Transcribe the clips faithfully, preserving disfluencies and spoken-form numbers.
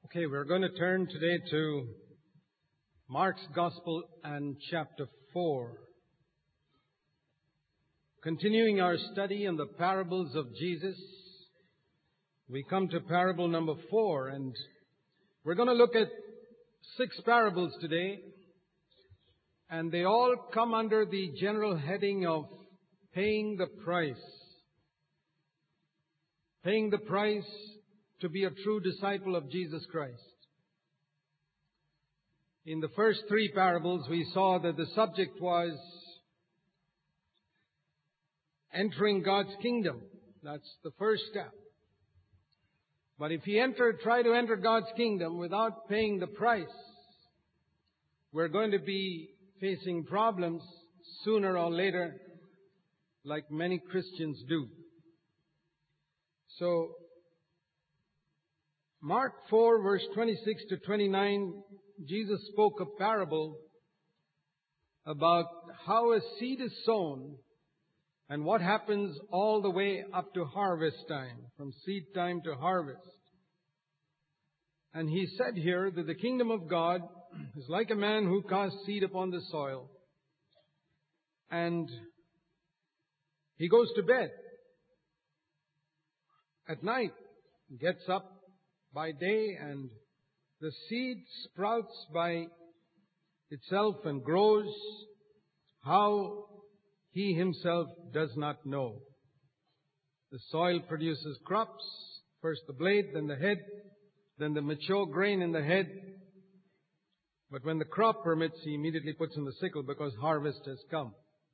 Okay, we're going to turn today to Mark's Gospel and chapter four. Continuing our study in the parables of Jesus, we come to parable number four, and we're going to look at six parables today, and they all come under the general heading of paying the price. Paying the price to be a true disciple of Jesus Christ. In the first three parables, we saw that the subject was entering God's kingdom. That's the first step. But if you enter, try to enter God's kingdom without paying the price, we're going to be facing problems sooner or later, like many Christians do. So, Mark four, verse twenty-six to twenty-nine, Jesus spoke a parable about how a seed is sown and what happens all the way up to harvest time, from seed time to harvest. And he said here that the kingdom of God is like a man who casts seed upon the soil, and he goes to bed at night, gets up by day, and the seed sprouts by itself and grows. How he himself does not know. The soil produces crops, first the blade, then the head, then the mature grain in the head. But when the crop permits, he immediately puts in the sickle because harvest has come.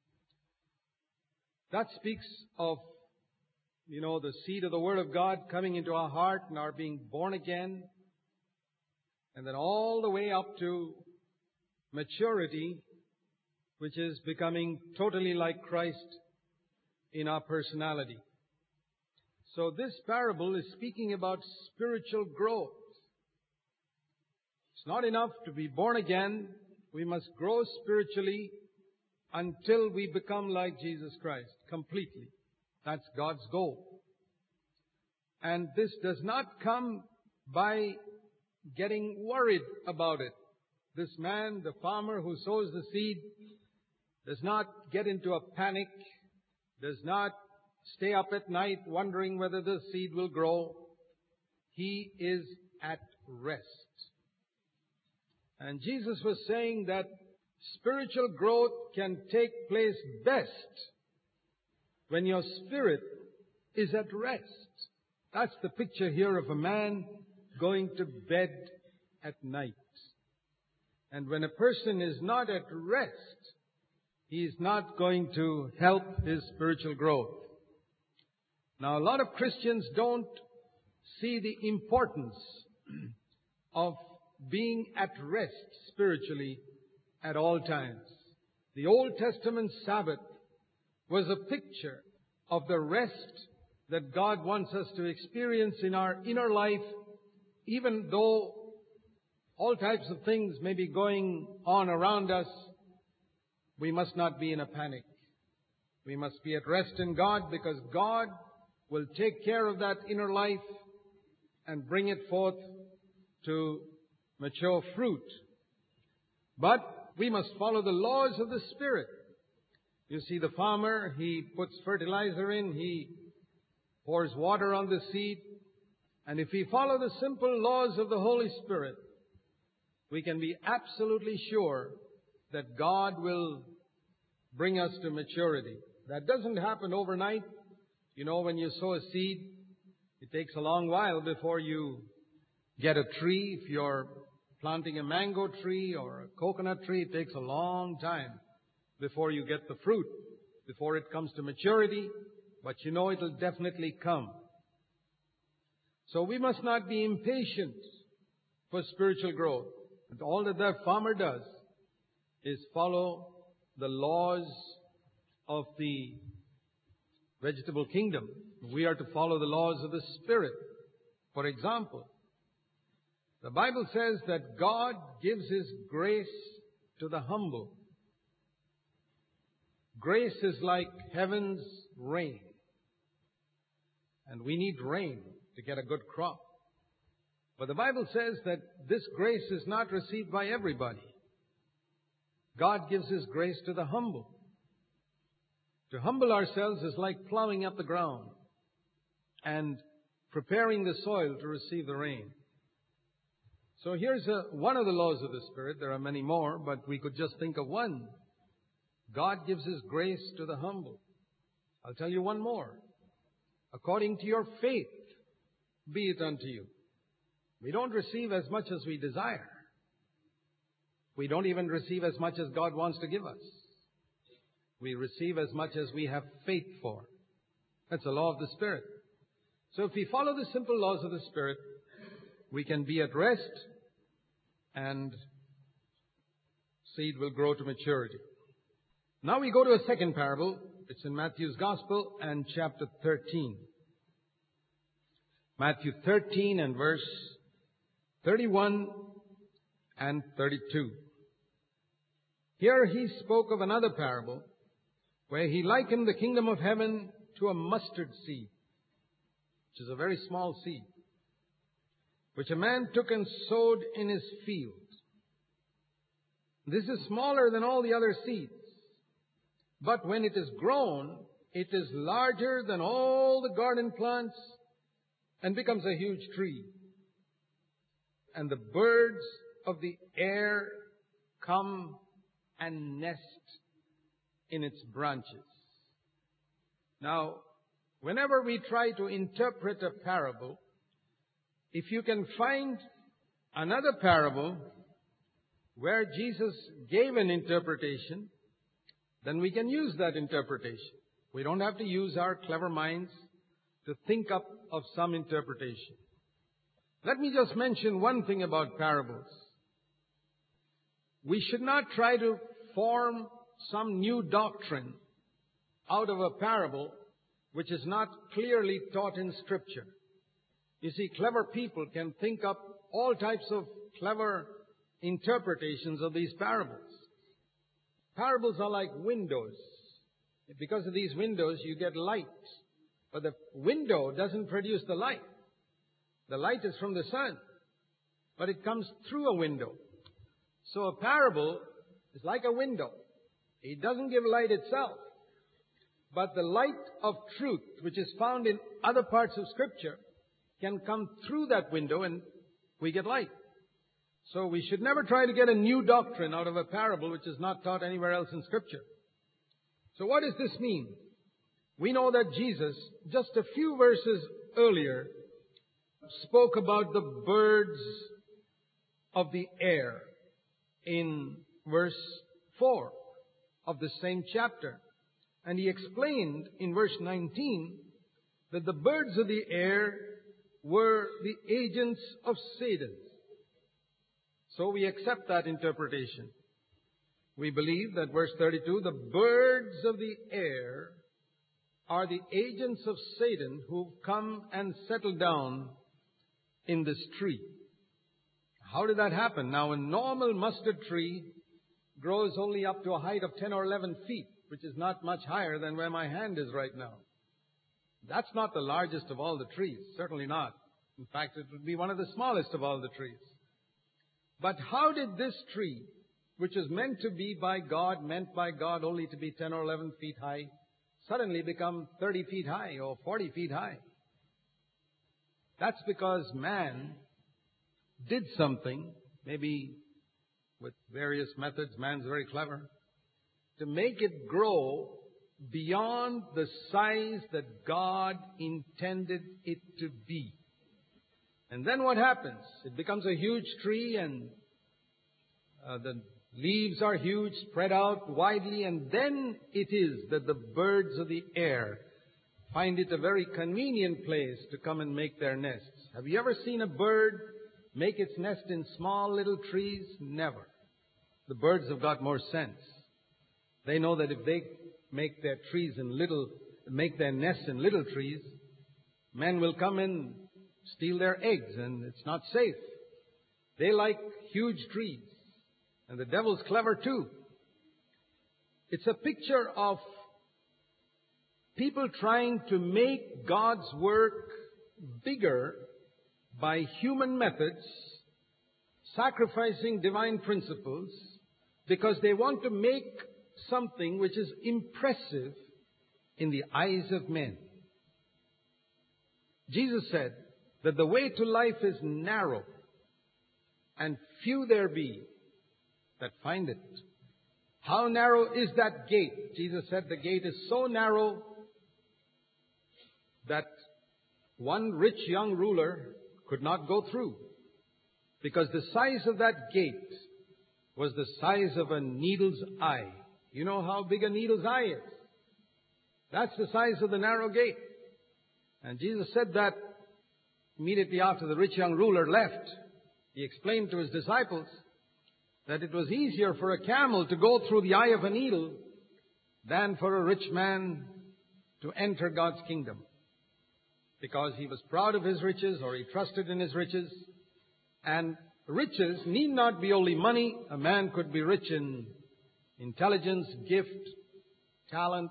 That speaks of You know, the seed of the Word of God coming into our heart and our being born again. And then all the way up to maturity, which is becoming totally like Christ in our personality. So this parable is speaking about spiritual growth. It's not enough to be born again. We must grow spiritually until we become like Jesus Christ completely. That's God's goal. And this does not come by getting worried about it. This man, the farmer who sows the seed, does not get into a panic, does not stay up at night wondering whether the seed will grow. He is at rest. And Jesus was saying that spiritual growth can take place best when your spirit is at rest. That's the picture here of a man going to bed at night. And when a person is not at rest, he is not going to help his spiritual growth. Now, a lot of Christians don't see the importance of being at rest spiritually at all times. The Old Testament Sabbath was a picture of the rest that God wants us to experience in our inner life, even though all types of things may be going on around us. We must not be in a panic. We must be at rest in God, because God will take care of that inner life and bring it forth to mature fruit. But we must follow the laws of the Spirit. You see, the farmer, he puts fertilizer in, he pours water on the seed. And if we follow the simple laws of the Holy Spirit, we can be absolutely sure that God will bring us to maturity. That doesn't happen overnight. You know, when you sow a seed, it takes a long while before you get a tree. If you're planting a mango tree or a coconut tree, it takes a long time before you get the fruit, before it comes to maturity, but you know it'll definitely come. So we must not be impatient for spiritual growth. And all that the farmer does is follow the laws of the vegetable kingdom. We are to follow the laws of the Spirit. For example, the Bible says that God gives His grace to the humble. Grace is like heaven's rain. And we need rain to get a good crop. But the Bible says that this grace is not received by everybody. God gives His grace to the humble. To humble ourselves is like plowing up the ground and preparing the soil to receive the rain. So here's a, one of the laws of the Spirit. There are many more, but we could just think of one. God gives His grace to the humble. I'll tell you one more. According to your faith, be it unto you. We don't receive as much as we desire. We don't even receive as much as God wants to give us. We receive as much as we have faith for. That's the law of the Spirit. So if we follow the simple laws of the Spirit, we can be at rest and seed will grow to maturity. Now we go to a second parable. It's in Matthew's Gospel and chapter thirteen. Matthew thirteen and verse thirty-one and thirty-two. Here he spoke of another parable where he likened the kingdom of heaven to a mustard seed, which is a very small seed, which a man took and sowed in his field. This is smaller than all the other seeds, but when it is grown, it is larger than all the garden plants and becomes a huge tree. And the birds of the air come and nest in its branches. Now, whenever we try to interpret a parable, if you can find another parable where Jesus gave an interpretation, then we can use that interpretation. We don't have to use our clever minds to think up of some interpretation. Let me just mention one thing about parables. We should not try to form some new doctrine out of a parable which is not clearly taught in Scripture. You see, clever people can think up all types of clever interpretations of these parables. Parables are like windows. Because of these windows, you get light. But the window doesn't produce the light. The light is from the sun, but it comes through a window. So a parable is like a window. It doesn't give light itself, but the light of truth, which is found in other parts of Scripture, can come through that window and we get light. So we should never try to get a new doctrine out of a parable which is not taught anywhere else in Scripture. So what does this mean? We know that Jesus, just a few verses earlier, spoke about the birds of the air in verse four of the same chapter. And He explained in verse nineteen that the birds of the air were the agents of Satan. So we accept that interpretation. We believe that verse thirty-two, the birds of the air are the agents of Satan who come and settle down in this tree. How did that happen? Now, a normal mustard tree grows only up to a height of ten or eleven feet, which is not much higher than where my hand is right now. That's not the largest of all the trees, certainly not. In fact, it would be one of the smallest of all the trees. But how did this tree, which is meant to be by God, meant by God only to be ten or eleven feet high, suddenly become thirty feet high or forty feet high? That's because man did something, maybe with various methods, man's very clever, to make it grow beyond the size that God intended it to be. And then what happens? It becomes a huge tree and uh, the leaves are huge, spread out widely, and then it is that the birds of the air find it a very convenient place to come and make their nests. Have you ever seen a bird make its nest in small little trees? Never. The birds have got more sense. They know that if they make their trees in little, make their nests in little trees, men will come in, steal their eggs, and it's not safe. They like huge trees. And the devil's clever too. It's a picture of people trying to make God's work bigger by human methods, sacrificing divine principles, because they want to make something which is impressive in the eyes of men. Jesus said that the way to life is narrow, and few there be that find it. How narrow is that gate? Jesus said the gate is so narrow that one rich young ruler could not go through, because the size of that gate was the size of a needle's eye. You know how big a needle's eye is? That's the size of the narrow gate. And Jesus said that immediately after the rich young ruler left. He explained to his disciples that it was easier for a camel to go through the eye of a needle than for a rich man to enter God's kingdom, because he was proud of his riches, or he trusted in his riches. And riches need not be only money. A man could be rich in intelligence, gift, talent,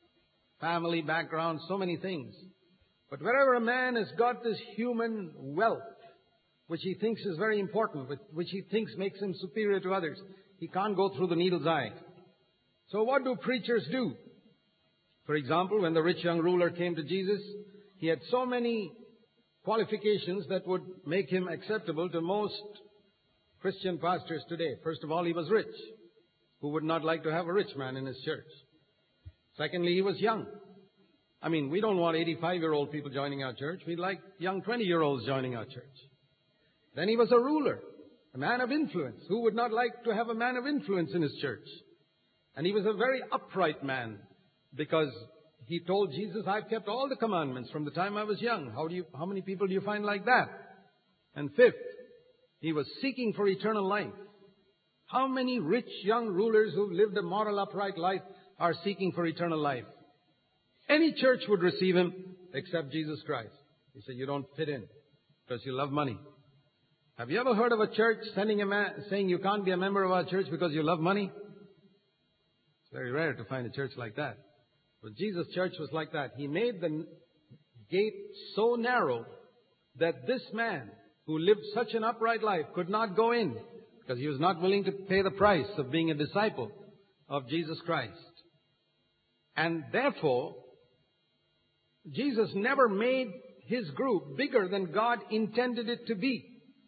family background, so many things. But wherever a man has got this human wealth, which he thinks is very important, which he thinks makes him superior to others, he can't go through the needle's eye. So what do preachers do? For example, when the rich young ruler came to Jesus, he had so many qualifications that would make him acceptable to most Christian pastors today. First of all, he was rich. Who would not like to have a rich man in his church? Secondly, he was young. I mean, we don't want eighty-five-year-old people joining our church. We'd like young twenty-year-olds joining our church. Then he was a ruler, a man of influence. Who would not like to have a man of influence in his church? And he was a very upright man, because he told Jesus, I've kept all the commandments from the time I was young. How do you, how many people do you find like that? And fifth, he was seeking for eternal life. How many rich young rulers who've lived a moral, upright life are seeking for eternal life? Any church would receive him except Jesus Christ. He said, you don't fit in because you love money. Have you ever heard of a church sending a man, saying you can't be a member of our church because you love money? It's very rare to find a church like that. But Jesus' church was like that. He made the gate so narrow that this man who lived such an upright life could not go in, because he was not willing to pay the price of being a disciple of Jesus Christ. And therefore, Jesus never made his group bigger than God intended it to be.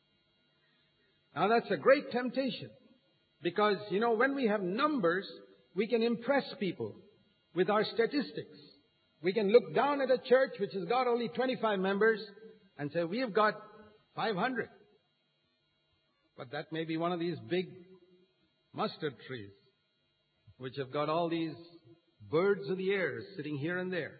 Now that's a great temptation, because, you know, when we have numbers, we can impress people with our statistics. We can look down at a church which has got only twenty-five members and say, we have got five hundred. But that may be one of these big mustard trees which have got all these birds of the air sitting here and there.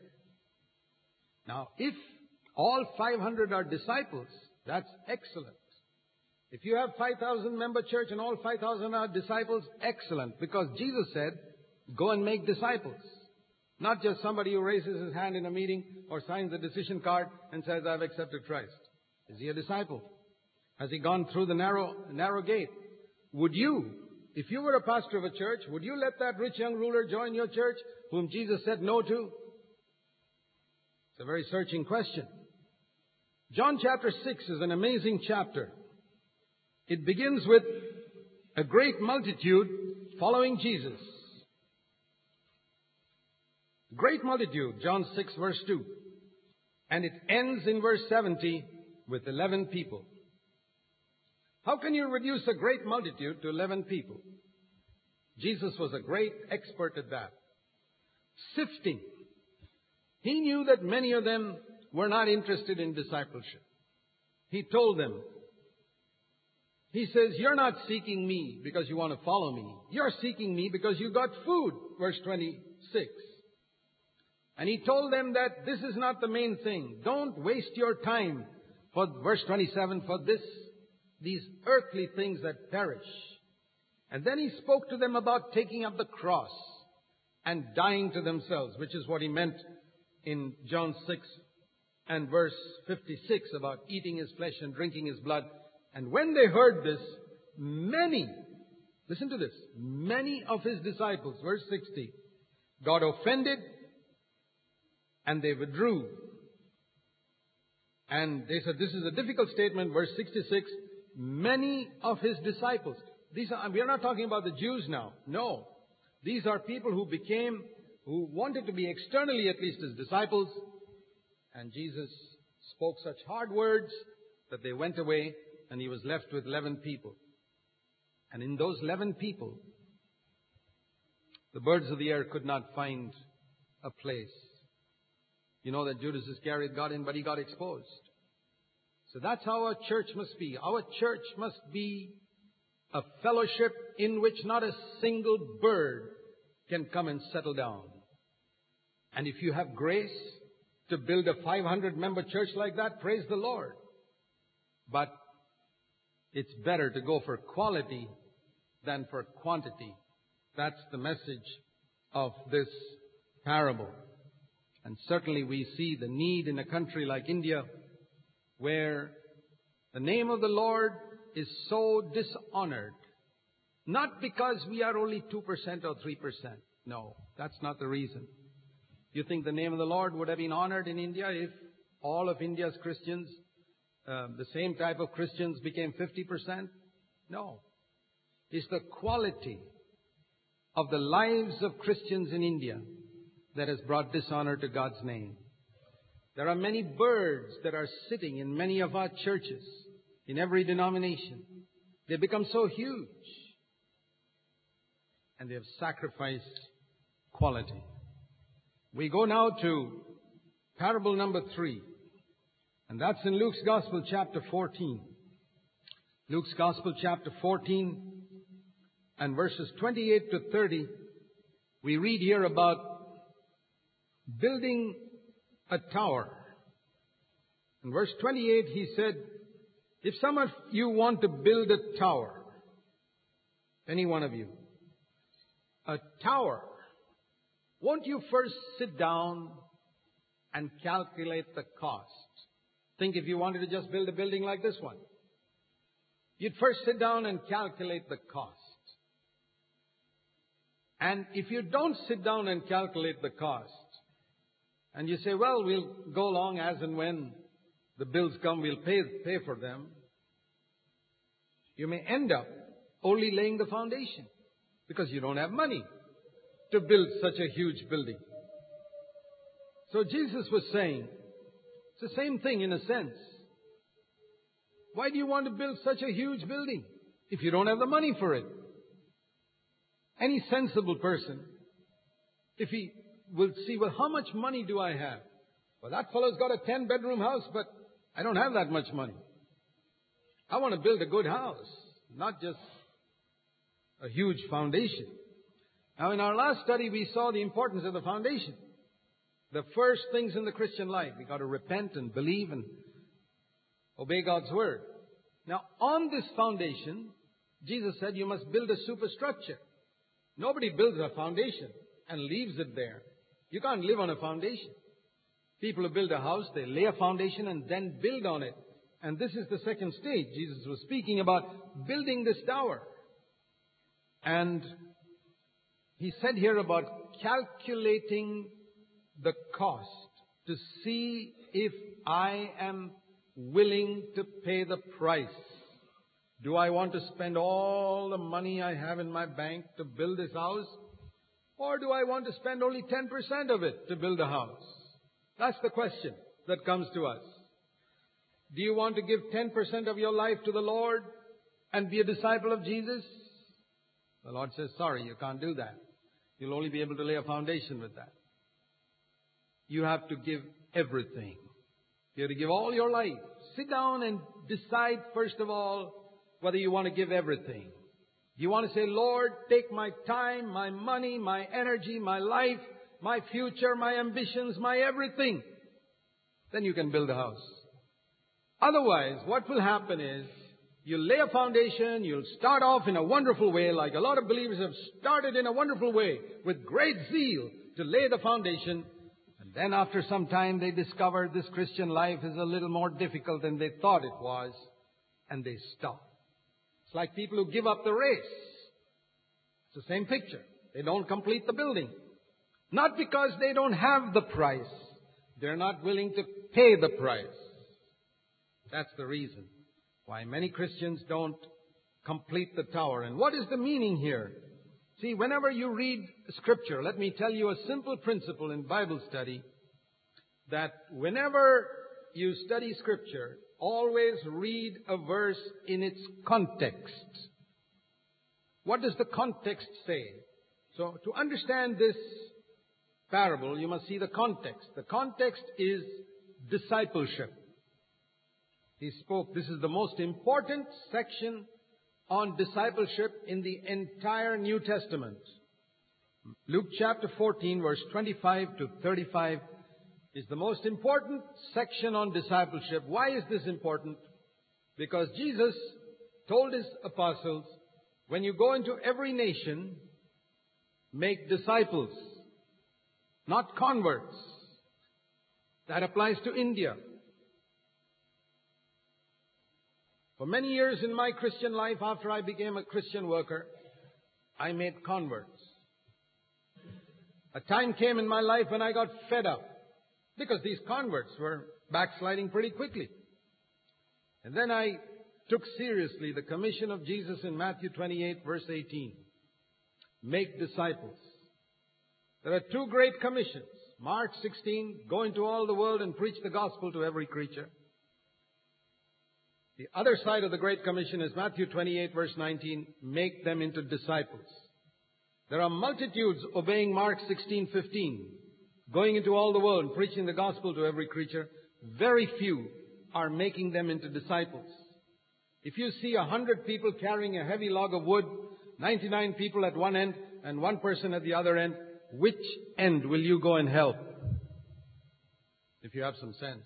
Now, if all five hundred are disciples, that's excellent. If you have five thousand member church and all five thousand are disciples, excellent. Because Jesus said, go and make disciples. Not just somebody who raises his hand in a meeting or signs a decision card and says, I've accepted Christ. Is he a disciple? Has he gone through the narrow, narrow gate? Would you, if you were a pastor of a church, would you let that rich young ruler join your church whom Jesus said no to? It's a very searching question. John chapter six is an amazing chapter. It begins with a great multitude following Jesus. Great multitude, John six verse two. And it ends in verse seventy with eleven people. How can you reduce a great multitude to eleven people? Jesus was a great expert at that. Sifting. He knew that many of them were not interested in discipleship. He told them, he says, you're not seeking me because you want to follow me. You're seeking me because you got food, verse twenty-six. And he told them that this is not the main thing. Don't waste your time, for verse twenty-seven, for this, these earthly things that perish. And then he spoke to them about taking up the cross and dying to themselves, which is what he meant in John six and verse fifty-six about eating his flesh and drinking his blood. And when they heard this, many, listen to this, many of his disciples, verse sixty, got offended and they withdrew And they said, this is a difficult statement, verse sixty-six. Many of his disciples. These are, we are not talking about the Jews now. No. These are people who became, who wanted to be externally at least his disciples. And Jesus spoke such hard words that they went away and he was left with eleven people. And in those eleven people, the birds of the air could not find a place. You know that Judas Iscariot got in, but he got exposed. So that's how our church must be. Our church must be a fellowship in which not a single bird can come and settle down. And if you have grace to build a five hundred member church like that, praise the Lord. But it's better to go for quality than for quantity. That's the message of this parable. And certainly we see the need in a country like India, where the name of the Lord is so dishonored. Not because we are only two percent or three percent. No, that's not the reason. You think the name of the Lord would have been honored in India if all of India's Christians, uh, the same type of Christians, became fifty percent? No. It's the quality of the lives of Christians in India that has brought dishonor to God's name. There are many birds that are sitting in many of our churches, in every denomination. They become so huge. And they have sacrificed quality. We go now to parable number three. And that's in Luke's Gospel, chapter fourteen. Luke's Gospel, chapter fourteen, and verses twenty-eight to thirty. We read here about building a tower. In verse twenty-eight, he said, if some of you want to build a tower, any one of you, a tower, won't you first sit down and calculate the cost? Think if you wanted to just build a building like this one. You'd first sit down and calculate the cost. And if you don't sit down and calculate the cost, and you say, well, we'll go along as and when the bills come, we'll pay, pay for them, you may end up only laying the foundation because you don't have money to build such a huge building. So Jesus was saying, it's the same thing in a sense. Why do you want to build such a huge building if you don't have the money for it? Any sensible person, if he will see, well, how much money do I have? Well, that fellow's got a ten-bedroom house, but I don't have that much money. I want to build a good house, not just a huge foundation. Now, in our last study, we saw the importance of the foundation. The first things in the Christian life. We've got to repent and believe and obey God's word. Now, on this foundation, Jesus said you must build a superstructure. Nobody builds a foundation and leaves it there. You can't live on a foundation. People who build a house, they lay a foundation and then build on it. And this is the second stage. Jesus was speaking about building this tower. And he said here about calculating the cost to see if I am willing to pay the price. Do I want to spend all the money I have in my bank to build this house? Or do I want to spend only ten percent of it to build a house? That's the question that comes to us. Do you want to give ten percent of your life to the Lord and be a disciple of Jesus? The Lord says, sorry, you can't do that. You'll only be able to lay a foundation with that. You have to give everything. You have to give all your life. Sit down and decide, first of all, whether you want to give everything. You want to say, Lord, take my time, my money, my energy, my life, my future, my ambitions, my everything. Then you can build a house. Otherwise, what will happen is, you'll lay a foundation, you'll start off in a wonderful way, like a lot of believers have started in a wonderful way, with great zeal to lay the foundation. And then after some time, they discover this Christian life is a little more difficult than they thought it was, and they stop. It's like people who give up the race. It's the same picture. They don't complete the building. Not because they don't have the price. They're not willing to pay the price. That's the reason why many Christians don't complete the tower. And what is the meaning here? See, whenever you read Scripture, let me tell you a simple principle in Bible study, that whenever you study Scripture, always read a verse in its context. What does the context say? So, to understand this parable, you must see the context. The context is discipleship. He spoke, this is the most important section on discipleship in the entire New Testament. Luke chapter fourteen, verse twenty-five to thirty-five is the most important section on discipleship. Why is this important? Because Jesus told His apostles, when you go into every nation, make disciples, not converts. That applies to India. For many years in my Christian life, after I became a Christian worker, I made converts. A time came in my life when I got fed up because these converts were backsliding pretty quickly. And then I took seriously the commission of Jesus in Matthew twenty-eight, verse eighteen. Make disciples. There are two great commissions. Mark sixteen, go into all the world and preach the gospel to every creature. The other side of the Great Commission is Matthew twenty-eight, verse nineteen, make them into disciples. There are multitudes obeying Mark sixteen fifteen, going into all the world and preaching the gospel to every creature. Very few are making them into disciples. If you see a hundred people carrying a heavy log of wood, ninety-nine people at one end and one person at the other end, which end will you go and help? If you have some sense.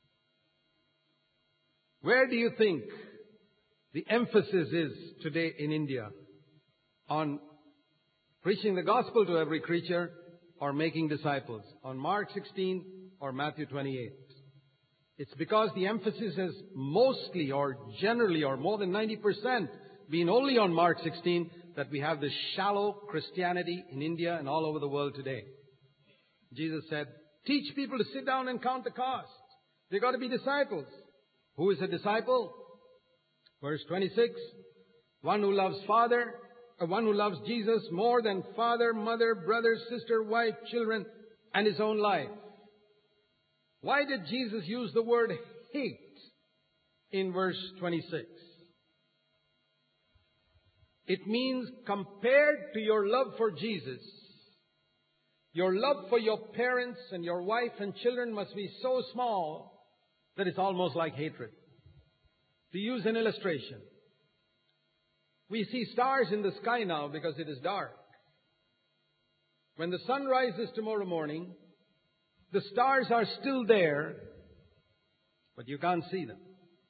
Where do you think the emphasis is today in India? On preaching the gospel to every creature or making disciples? On Mark sixteen or Matthew twenty-eight? It's because the emphasis has mostly or generally or more than ninety percent been only on Mark sixteen that we have this shallow Christianity in India and all over the world today. Jesus said, teach people to sit down and count the cost. They've got to be disciples. Who is a disciple? Verse twenty-six, one who loves Father, uh, one who loves Jesus more than father, mother, brother, sister, wife, children, and his own life. Why did Jesus use the word hate in verse twenty-six? It means compared to your love for Jesus, your love for your parents and your wife and children must be so small that it's almost like hatred. To use an illustration, we see stars in the sky now because it is dark. When the sun rises tomorrow morning, the stars are still there, but you can't see them.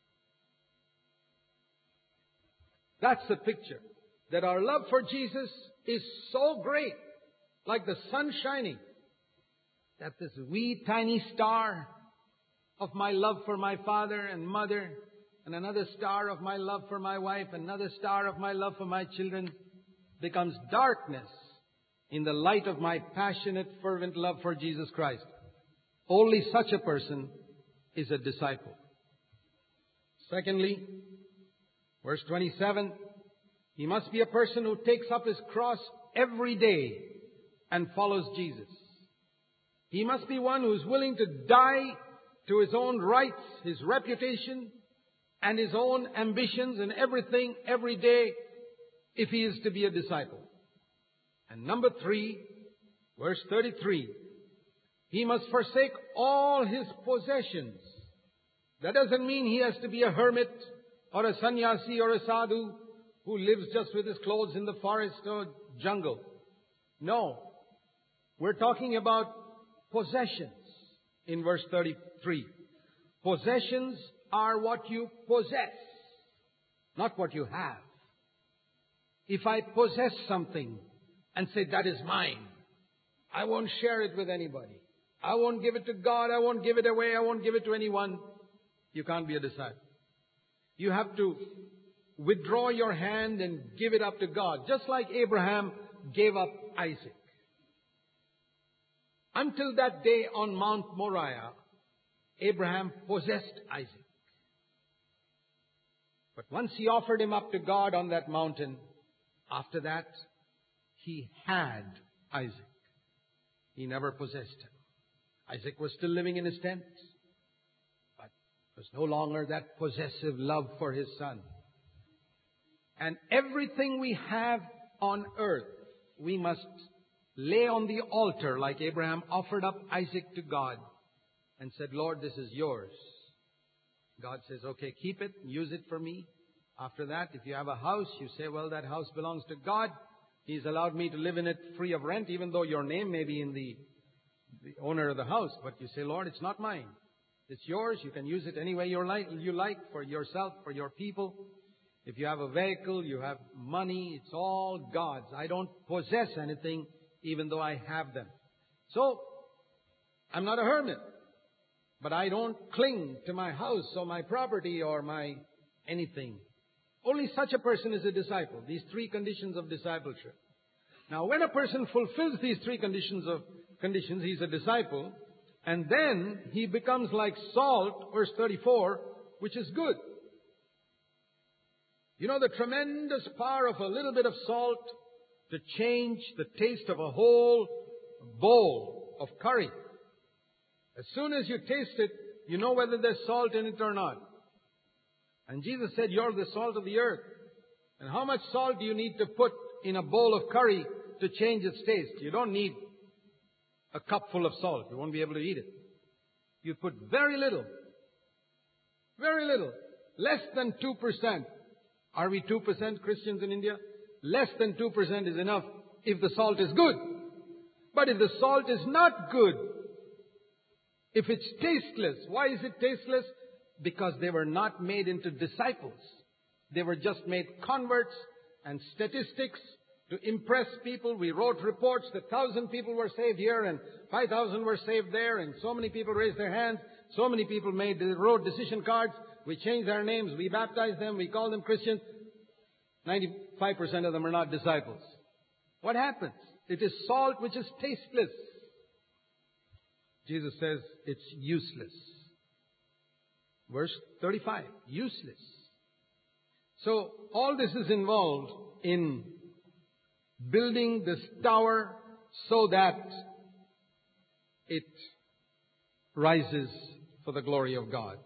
That's the picture. That our love for Jesus is so great, like the sun shining, that this wee tiny star of my love for my father and mother, and another star of my love for my wife, another star of my love for my children, becomes darkness in the light of my passionate, fervent love for Jesus Christ. Only such a person is a disciple. Secondly, verse twenty-seven, he must be a person who takes up his cross every day and follows Jesus. He must be one who is willing to die to his own rights, his reputation, and his own ambitions and everything every day if he is to be a disciple. And number three, verse thirty-three, he must forsake all his possessions. That doesn't mean he has to be a hermit or a sannyasi or a sadhu who lives just with his clothes in the forest or jungle. No. We're talking about possessions in verse thirty-three. Possessions are what you possess, not what you have. If I possess something and say that is mine, I won't share it with anybody. I won't give it to God. I won't give it away. I won't give it to anyone. You can't be a disciple. You have to withdraw your hand and give it up to God, just like Abraham gave up Isaac. Until that day on Mount Moriah, Abraham possessed Isaac. But once he offered him up to God on that mountain, after that, he had Isaac. He never possessed him. Isaac was still living in his tent, but it was no longer that possessive love for his son. And everything we have on earth, we must lay on the altar like Abraham offered up Isaac to God and said, Lord, this is yours. God says, okay, keep it, use it for me. After that, if you have a house, you say, well, that house belongs to God. He's allowed me to live in it free of rent, even though your name may be in the, the owner of the house. But you say, Lord, it's not mine. It's yours. You can use it any way you like, you like for yourself, for your people. If you have a vehicle, you have money, it's all God's. I don't possess anything, even though I have them. So, I'm not a hermit. But I don't cling to my house or my property or my anything. Only such a person is a disciple. These three conditions of discipleship. Now, when a person fulfills these three conditions of conditions, he's a disciple, and then he becomes like salt, verse thirty-four, which is good. You know the tremendous power of a little bit of salt to change the taste of a whole bowl of curry. As soon as you taste it, you know whether there's salt in it or not. And Jesus said, you're the salt of the earth. And how much salt do you need to put in a bowl of curry to change its taste? You don't need a cup full of salt. You won't be able to eat it. You put very little. Very little. Less than two percent. Are we two percent Christians in India? Less than two percent is enough if the salt is good. But if the salt is not good, if it's tasteless, why is it tasteless? Because they were not made into disciples. They were just made converts and statistics to impress people. We wrote reports that thousand people were saved here and five thousand were saved there, and so many people raised their hands. So many people made, wrote decision cards. We changed their names. We baptized them. We called them Christians. ninety-five percent of them are not disciples. What happens? It is salt which is tasteless. Jesus says it's useless. Verse thirty-five, useless. So all this is involved in building this tower so that it rises for the glory of God.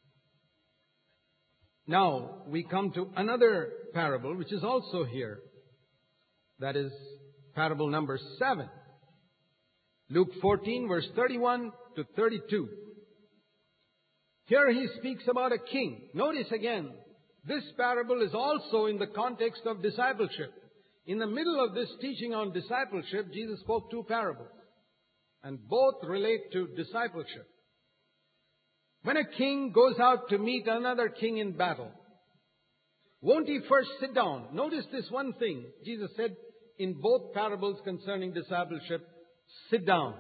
Now we come to another parable which is also here. That is parable number seven. Luke fourteen, verse thirty-one to thirty-two. Here he speaks about a king. Notice again, this parable is also in the context of discipleship. In the middle of this teaching on discipleship, Jesus spoke two parables. And both relate to discipleship. When a king goes out to meet another king in battle, won't he first sit down? Notice this one thing. Jesus said in both parables concerning discipleship, sit down.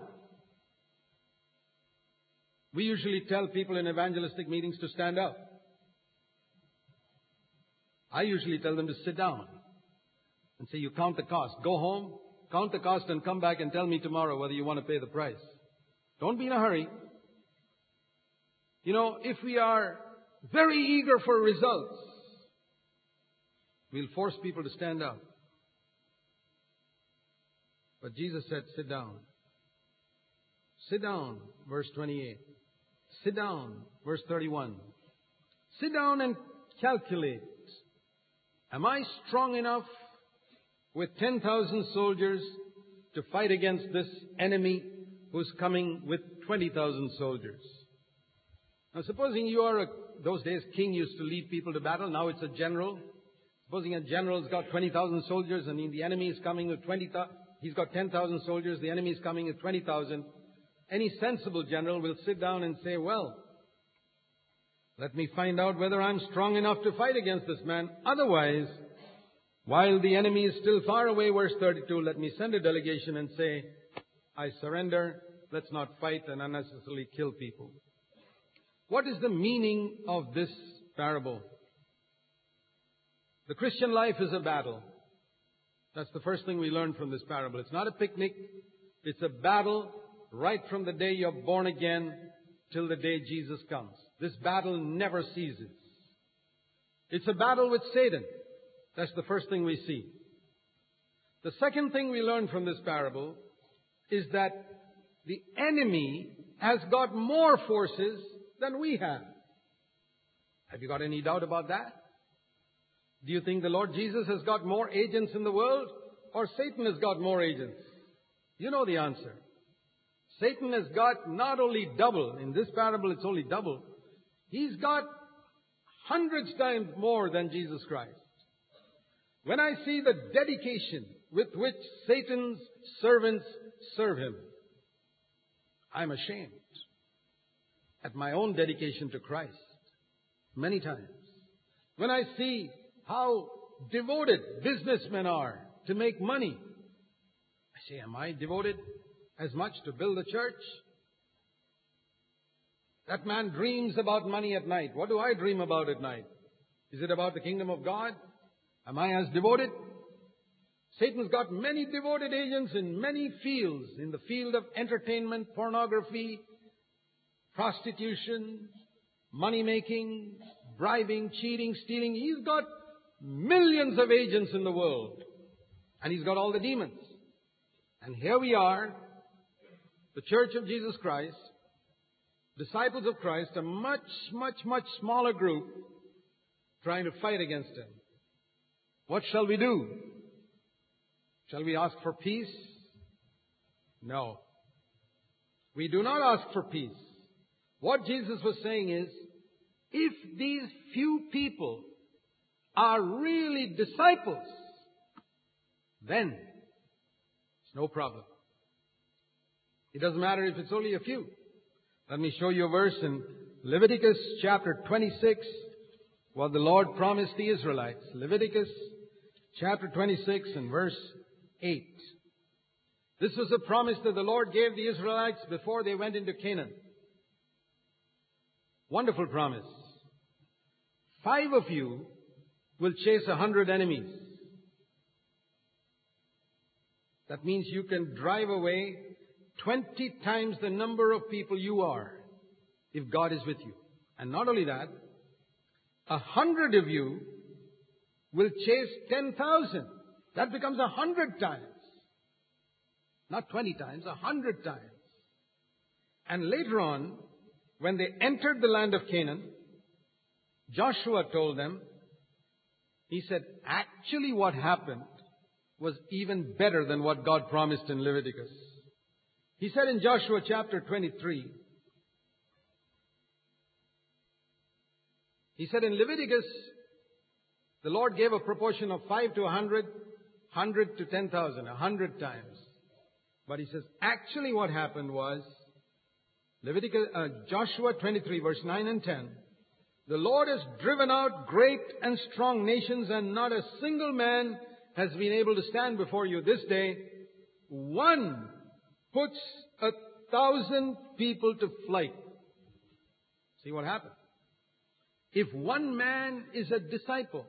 We usually tell people in evangelistic meetings to stand up. I usually tell them to sit down and say, you count the cost. Go home, count the cost, and come back and tell me tomorrow whether you want to pay the price. Don't be in a hurry. You know, if we are very eager for results, we'll force people to stand up. But Jesus said, sit down. Sit down, verse twenty-eight. Sit down, verse thirty-one. Sit down and calculate. Am I strong enough with ten thousand soldiers to fight against this enemy who's coming with twenty thousand soldiers? Now supposing you are a, those days king used to lead people to battle, now it's a general. Supposing a general's got twenty thousand soldiers and the enemy is coming with twenty thousand, he's got ten thousand soldiers, the enemy is coming with twenty thousand. Any sensible general will sit down and say, well, let me find out whether I'm strong enough to fight against this man. Otherwise, while the enemy is still far away, verse thirty-two, let me send a delegation and say, I surrender, let's not fight and unnecessarily kill people. What is the meaning of this parable? The Christian life is a battle. That's the first thing we learn from this parable. It's not a picnic. It's a battle right from the day you're born again till the day Jesus comes. This battle never ceases. It's a battle with Satan. That's the first thing we see. The second thing we learn from this parable is that the enemy has got more forces than we have. Have you got any doubt about that? Do you think the Lord Jesus has got more agents in the world, or Satan has got more agents? You know the answer. Satan has got not only double, in this parable it's only double, he's got hundreds times more than Jesus Christ. When I see the dedication with which Satan's servants serve him, I'm ashamed at my own dedication to Christ many times. When I see how devoted businessmen are to make money, I say, am I devoted as much to build a church? That man dreams about money at night. What do I dream about at night? Is it about the kingdom of God? Am I as devoted? Satan's got many devoted agents in many fields. In the field of entertainment, pornography, prostitution, money making, bribing, cheating, stealing. He's got millions of agents in the world. And he's got all the demons. And here we are, the Church of Jesus Christ, disciples of Christ, a much, much, much smaller group trying to fight against him. What shall we do? Shall we ask for peace? No. We do not ask for peace. What Jesus was saying is, if these few people are really disciples, then it's no problem. It doesn't matter if it's only a few. Let me show you a verse in Leviticus chapter twenty-six, what the Lord promised the Israelites. Leviticus chapter twenty-six and verse eight. This was a promise that the Lord gave the Israelites before they went into Canaan. Wonderful promise. Five of you will chase a hundred enemies. That means you can drive away twenty times the number of people you are if God is with you. And not only that, a hundred of you will chase ten thousand. That becomes a hundred times. Not twenty times, a hundred times. And later on, when they entered the land of Canaan, Joshua told them, he said, actually what happened was even better than what God promised in Leviticus. He said in Joshua chapter twenty-three, he said in Leviticus, the Lord gave a proportion of five to a hundred, hundred to ten thousand, a hundred times. But he says, actually what happened was, Leviticus, uh, Joshua twenty-three, verse nine and ten, the Lord has driven out great and strong nations, and not a single man has been able to stand before you this day. One puts a thousand people to flight. See what happened? If one man is a disciple,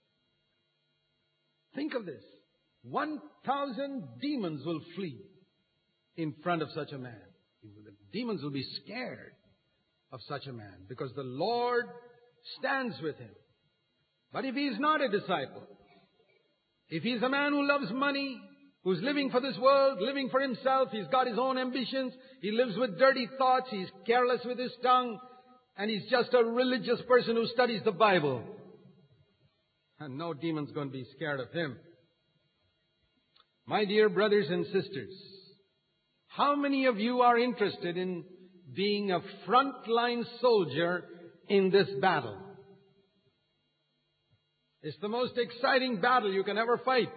think of this. One thousand demons will flee in front of such a man. The demons will be scared of such a man because the Lord stands with him. But if he is not a disciple, if he's a man who loves money, who's living for this world, living for himself, he's got his own ambitions, he lives with dirty thoughts, he's careless with his tongue, and he's just a religious person who studies the Bible, and no demon's going to be scared of him. My dear brothers and sisters, how many of you are interested in being a frontline soldier in this battle? It's the most exciting battle you can ever fight.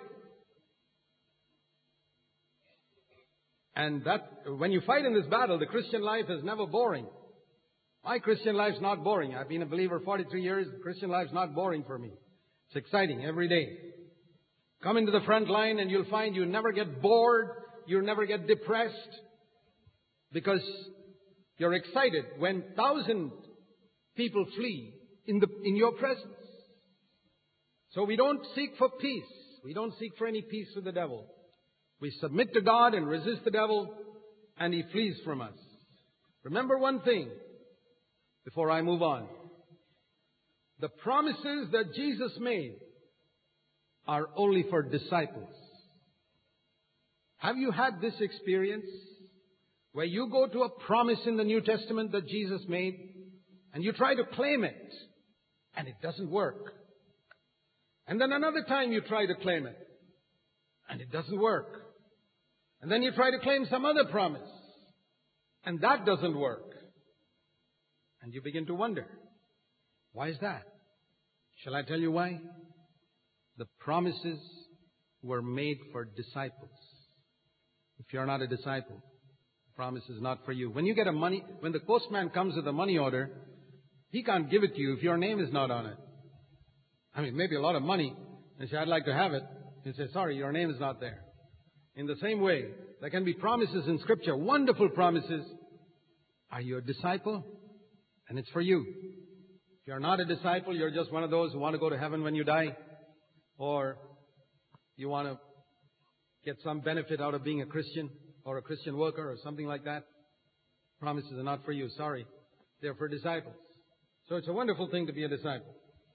And that, when you fight in this battle, the Christian life is never boring. My Christian life's not boring. I've been a believer forty-three years. The Christian life's not boring for me. It's exciting every day. Come into the front line and you'll find you never get bored. You'll never get depressed. Because you're excited when thousand people flee in the, in your presence. So we don't seek for peace. We don't seek for any peace with the devil. We submit to God and resist the devil, and he flees from us. Remember one thing before I move on. The promises that Jesus made are only for disciples. Have you had this experience where you go to a promise in the New Testament that Jesus made and you try to claim it and it doesn't work? And then another time you try to claim it and it doesn't work. And then you try to claim some other promise and that doesn't work. And you begin to wonder, why is that? Shall I tell you why? The promises were made for disciples. If you're not a disciple, the promise is not for you. When you get a money, when the postman comes with a money order, he can't give it to you if your name is not on it. I mean, maybe a lot of money, and say, I'd like to have it. He says, sorry, your name is not there. In the same way, there can be promises in Scripture, wonderful promises. Are you a disciple? And it's for you. If you're not a disciple, you're just one of those who want to go to heaven when you die. Or you want to get some benefit out of being a Christian or a Christian worker or something like that. Promises are not for you. Sorry. They're for disciples. So it's a wonderful thing to be a disciple.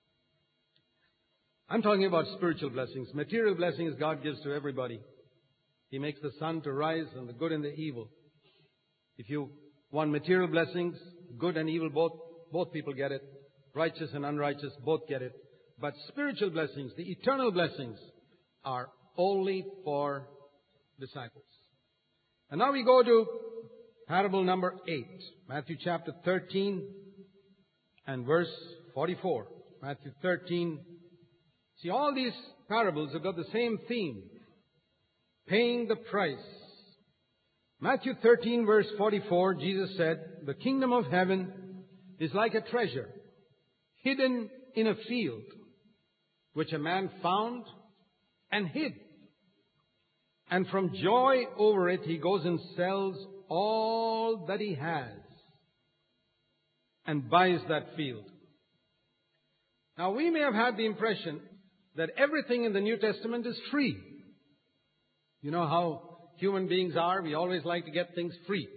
I'm talking about spiritual blessings. Material blessings God gives to everybody. He makes the sun to rise and the good and the evil. If you want material blessings, good and evil, both, both people get it. Righteous and unrighteous, both get it. But spiritual blessings, the eternal blessings, are only for disciples. And now we go to parable number eight. Matthew chapter thirteen and verse forty-four. Matthew thirteen. See, all these parables have got the same theme. Paying the price. Matthew thirteen verse forty-four, Jesus said, the kingdom of heaven is like a treasure hidden in a field, which a man found and hid. And from joy over it, he goes and sells all that he has and buys that field. Now, we may have had the impression that everything in the New Testament is free. You know how human beings are. We always like to get things free.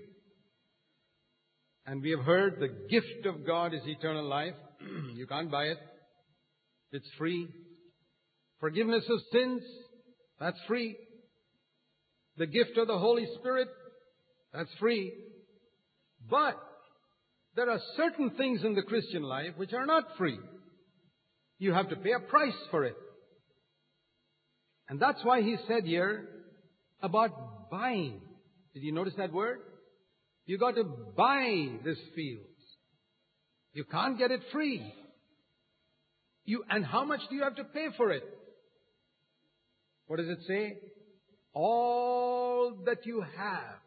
And we have heard the gift of God is eternal life. You can't buy it. It's free. Forgiveness of sins, that's free. The gift of the Holy Spirit, that's free. But there are certain things in the Christian life which are not free. You have to pay a price for it. And that's why he said here about buying. Did you notice that word? You got to buy this field. You can't get it free. You, and how much do you have to pay for it? What does it say? All that you have.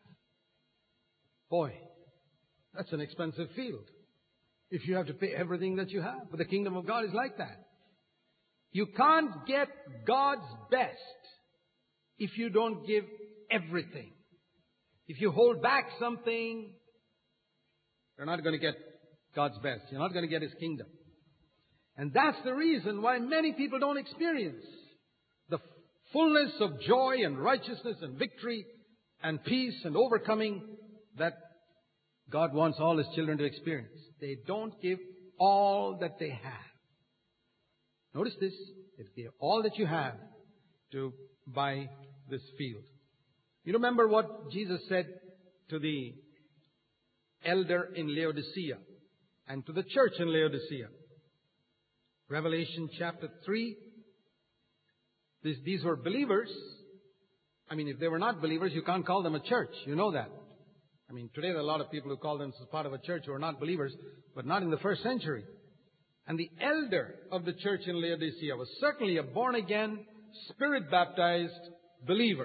Boy, that's an expensive field. If you have to pay everything that you have. But the kingdom of God is like that. You can't get God's best if you don't give everything. If you hold back something, you're not going to get God's best. You're not going to get His kingdom. And that's the reason why many people don't experience the fullness of joy and righteousness and victory and peace and overcoming that God wants all His children to experience. They don't give all that they have. Notice this. They give all that you have to buy this field. You remember what Jesus said to the elder in Laodicea and to the church in Laodicea. Revelation chapter three. This, these were believers. I mean, if they were not believers, you can't call them a church. You know that. I mean, today there are a lot of people who call themselves part of a church who are not believers, but not in the first century. And the elder of the church in Laodicea was certainly a born-again, Spirit-baptized believer.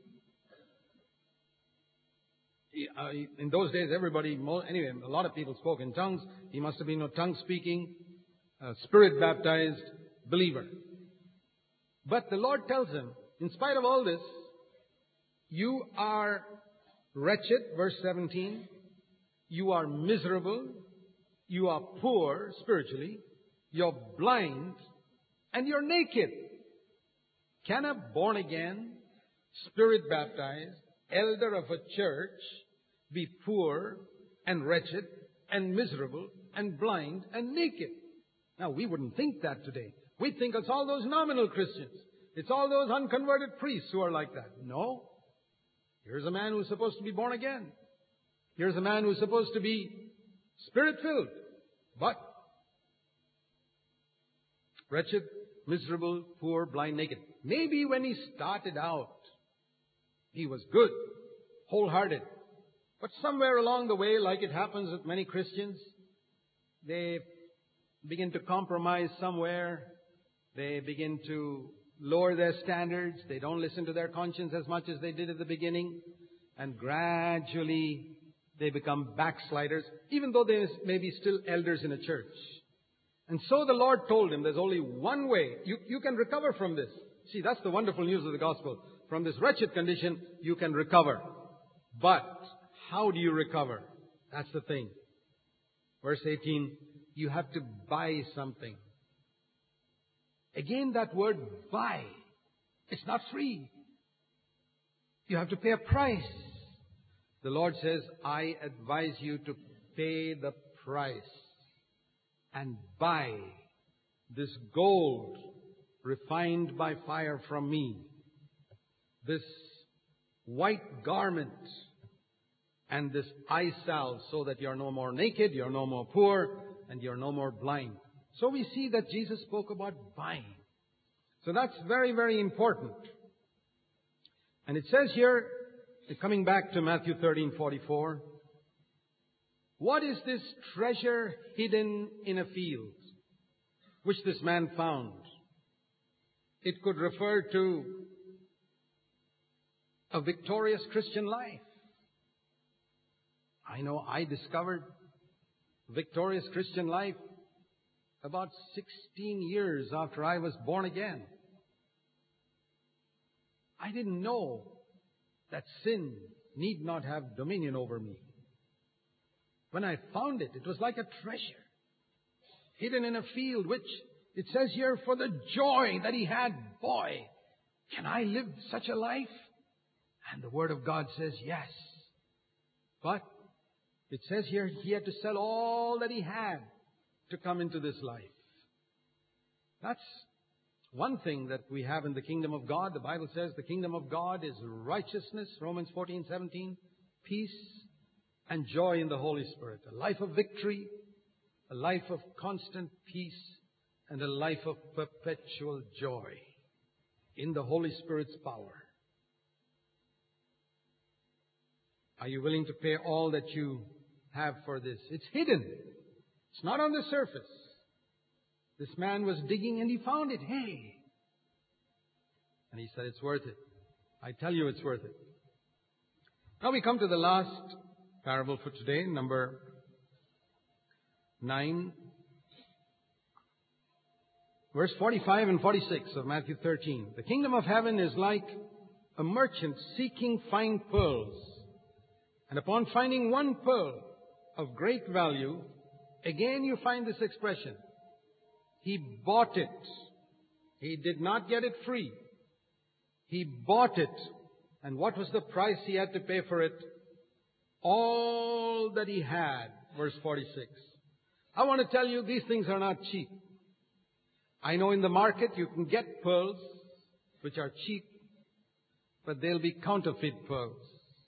He, uh, in those days, everybody, anyway, a lot of people spoke in tongues. He must have been a tongue-speaking, uh, Spirit-baptized believer. But the Lord tells him, in spite of all this, you are wretched, verse seventeen. You are miserable. You are poor spiritually. You're blind. And you're naked. Can a born-again, Spirit-baptized, elder of a church be poor and wretched and miserable and blind and naked? Now, we wouldn't think that today. We think it's all those nominal Christians. It's all those unconverted priests who are like that. No. Here's a man who's supposed to be born again. Here's a man who's supposed to be Spirit-filled. But wretched, miserable, poor, blind, naked. Maybe when he started out, he was good, wholehearted. But somewhere along the way, like it happens with many Christians, they begin to compromise somewhere. They begin to lower their standards. They don't listen to their conscience as much as they did at the beginning. And gradually, they become backsliders, even though they may be still elders in a church. And so the Lord told him there's only one way. You, you can recover from this. See, that's the wonderful news of the gospel. From this wretched condition, you can recover. But how do you recover? That's the thing. Verse eighteen, you have to buy something. Again, that word buy. It's not free. You have to pay a price. The Lord says, I advise you to pay the price and buy this gold refined by fire from me, this white garment, and this eye salve, so that you're no more naked, you're no more poor, and you're no more blind. So we see that Jesus spoke about buying. So that's very, very important. And it says here, coming back to Matthew thirteen forty-four, what is this treasure hidden in a field, which this man found? It could refer to a victorious Christian life. I know I discovered victorious Christian life about sixteen years after I was born again. I didn't know that sin need not have dominion over me. When I found it, it was like a treasure hidden in a field, which it says here, for the joy that he had, boy, can I live such a life? And the Word of God says yes. But it says here he had to sell all that he had to come into this life. That's one thing that we have in the kingdom of God. The Bible says the kingdom of God is righteousness, Romans fourteen seventeen, peace and joy in the Holy Spirit. A life of victory, a life of constant peace, and a life of perpetual joy in the Holy Spirit's power. Are you willing to pay all that you have for this? It's hidden. It's not on the surface. This man was digging and he found it. Hey! And he said, it's worth it. I tell you it's worth it. Now we come to the last parable for today, number nine. Verse forty-five and forty-six of Matthew thirteen. The kingdom of heaven is like a merchant seeking fine pearls. And upon finding one pearl of great value, again you find this expression. He bought it. He did not get it free. He bought it. And what was the price he had to pay for it? All that he had. Verse forty-six. I want to tell you, these things are not cheap. I know in the market you can get pearls which are cheap, but they'll be counterfeit pearls.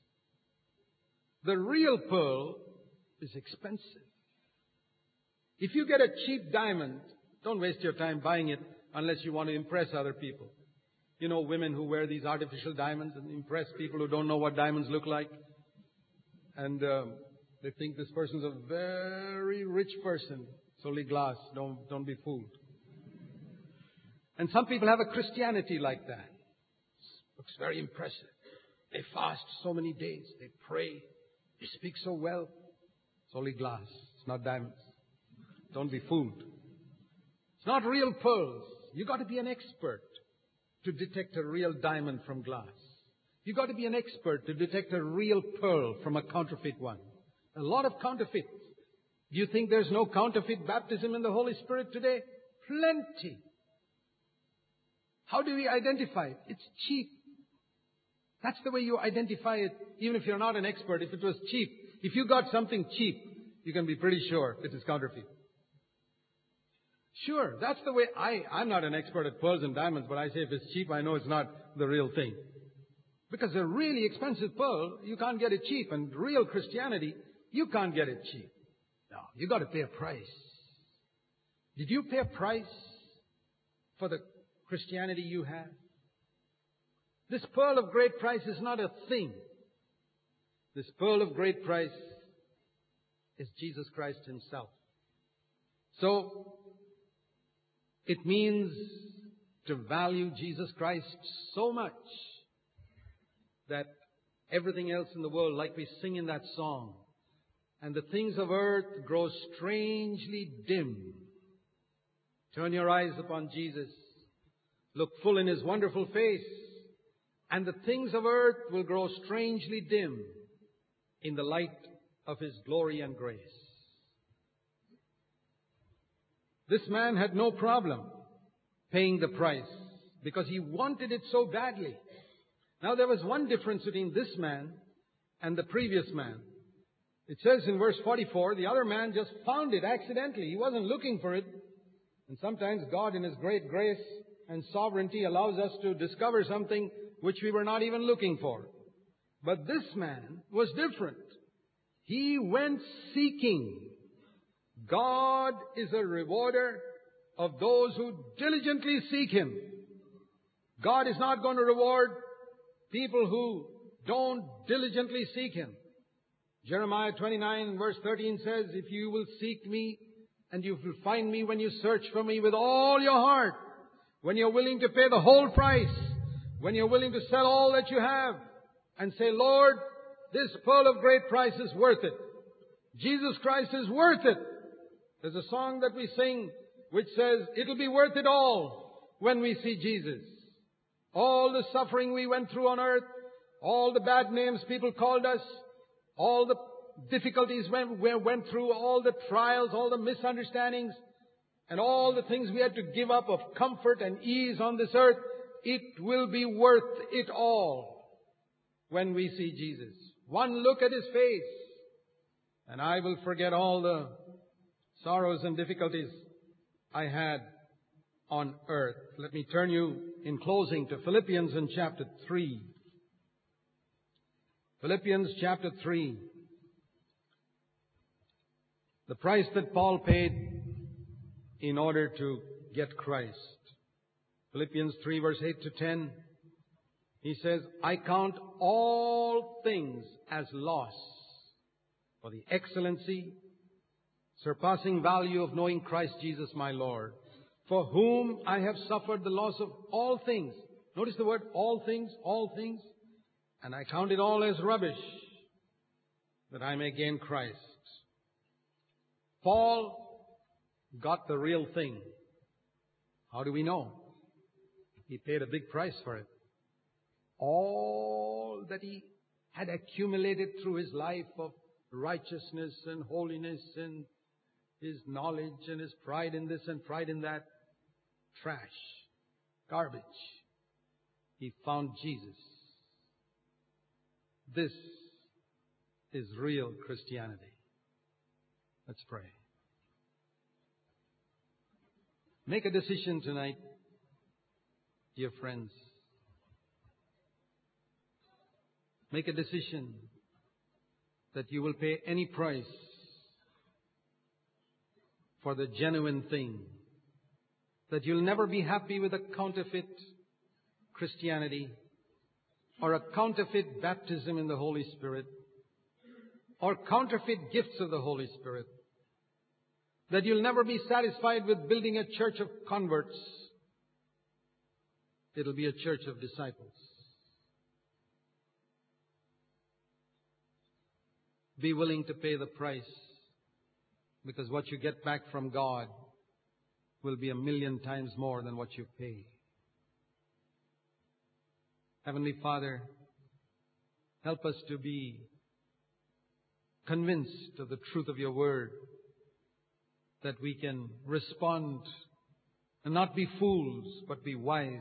The real pearl is expensive. If you get a cheap diamond, don't waste your time buying it unless you want to impress other people. You know, women who wear these artificial diamonds and impress people who don't know what diamonds look like. And um, they think this person's a very rich person. It's only glass. Don't, don't be fooled. And some people have a Christianity like that. It looks very impressive. They fast so many days. They pray. They speak so well. It's only glass. It's not diamonds. Don't be fooled. It's not real pearls. You've got to be an expert to detect a real diamond from glass. You've got to be an expert to detect a real pearl from a counterfeit one. A lot of counterfeits. Do you think there's no counterfeit baptism in the Holy Spirit today? Plenty. How do we identify it? It's cheap. That's the way you identify it, even if you're not an expert. If it was cheap, if you got something cheap, you can be pretty sure it is counterfeit. Sure, that's the way I, I'm not an expert at pearls and diamonds, but I say if it's cheap, I know it's not the real thing. Because a really expensive pearl, you can't get it cheap. And real Christianity, you can't get it cheap. No, you got to pay a price. Did you pay a price for the Christianity you have? This pearl of great price is not a thing. This pearl of great price is Jesus Christ Himself. So, it means to value Jesus Christ so much that everything else in the world, like we sing in that song, and the things of earth grow strangely dim. Turn your eyes upon Jesus. Look full in His wonderful face, and the things of earth will grow strangely dim in the light of His glory and grace. This man had no problem paying the price because he wanted it so badly. Now there was one difference between this man and the previous man. It says in verse forty-four, the other man just found it accidentally. He wasn't looking for it. And sometimes God in His great grace and sovereignty allows us to discover something which we were not even looking for. But this man was different. He went seeking. God is a rewarder of those who diligently seek Him. God is not going to reward people who don't diligently seek Him. Jeremiah twenty-nine verse thirteen says, if you will seek me and you will find me when you search for me with all your heart, when you're willing to pay the whole price, when you're willing to sell all that you have and say, Lord, this pearl of great price is worth it. Jesus Christ is worth it. There's a song that we sing which says, it'll be worth it all when we see Jesus. All the suffering we went through on earth, all the bad names people called us, all the difficulties we went through, all the trials, all the misunderstandings, and all the things we had to give up of comfort and ease on this earth, it will be worth it all when we see Jesus. One look at His face, and I will forget all the sorrows and difficulties I had on earth. Let me turn you in closing to Philippians in chapter three. Philippians chapter three. The price that Paul paid in order to get Christ. Philippians three verse eight to ten. He says, I count all things as loss for the excellency, surpassing value of knowing Christ Jesus my Lord, for whom I have suffered the loss of all things. Notice the word all things, all things. And I count it all as rubbish, that I may gain Christ. Paul got the real thing. How do we know? He paid a big price for it. All that he had accumulated through his life of righteousness and holiness and his knowledge and his pride in this and pride in that, trash, garbage. He found Jesus. This is real Christianity. Let's pray. Make a decision tonight, dear friends. Make a decision that you will pay any price for the genuine thing. That you'll never be happy with a counterfeit Christianity or a counterfeit baptism in the Holy Spirit or counterfeit gifts of the Holy Spirit. That you'll never be satisfied with building a church of converts. It'll be a church of disciples. Be willing to pay the price, because what you get back from God will be a million times more than what you pay. Heavenly Father, help us to be convinced of the truth of Your Word, that we can respond and not be fools, but be wise,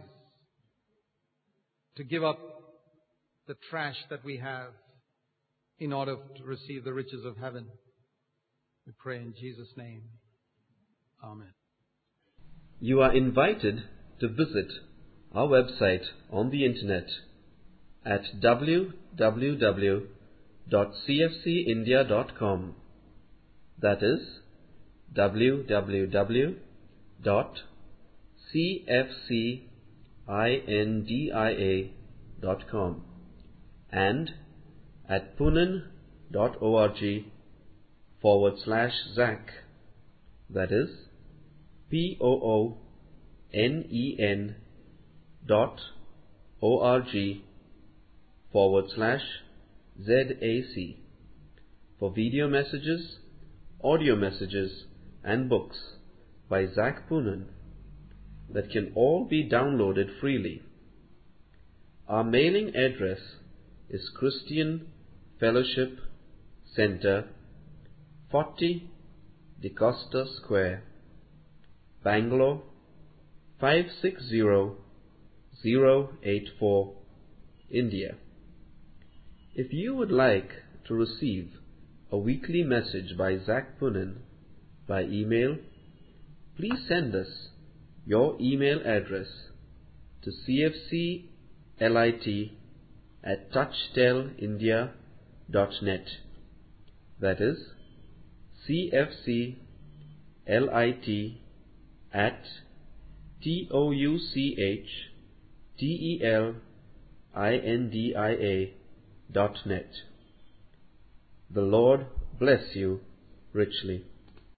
to give up the trash that we have in order to receive the riches of heaven. We pray in Jesus' name. Amen. You are invited to visit our website on the internet at w w w dot c f c india dot com. That is w w w dot c f c india dot com and at poonen dot org forward slash Zach. That is P O O N E N dot O-R-G forward slash Z A C for video messages, audio messages, and books by Zach Poonen that can all be downloaded freely. Our mailing address is Christian Fellowship Center, forty DeCosta Square, Bangalore five six zero zero eight four, India. If you would like to receive a weekly message by Zach Poonen by email, please send us your email address to cfclit at touchtelindia dot net. That is cfclit at T O U C H T E L I N D I A dot net. The Lord bless you richly.